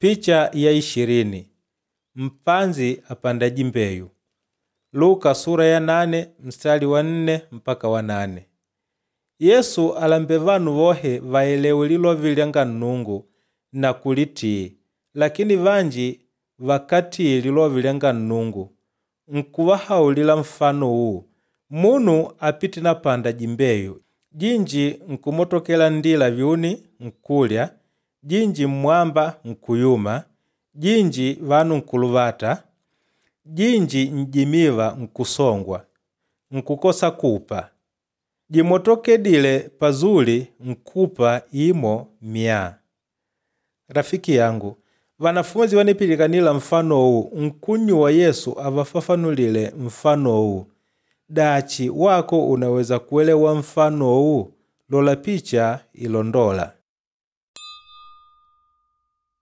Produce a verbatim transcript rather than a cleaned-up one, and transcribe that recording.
Picha ya ishirini. Mpanzi apandaji mbeyu. Luka sura ya nane mstari wa nne mpaka wa nane. Yesu alambe vanu vohe vaelewe lilovilya Nnungu na kulitii, lakini vanji vakatii lilovilya Nnungu. Nkuvahaulila mfano huu: munu apiti na pandaji mbeyu, jinji nkumotokela ndila vyuni nkulya, jinji mmwamba nkuyuma, jinji vanu nkuluvata, jinji njimiva nkusongwa, nkukosa kupa. Jimotokedile pazuli nkupa imo mia. Rafiki yangu, wanafunzi wanipilikanila mfano huu, nkunyuwa Yesu avafafanulile mfano huu. Dachi wako unaweza kuelewa mfano huu? Lola picha ilondola.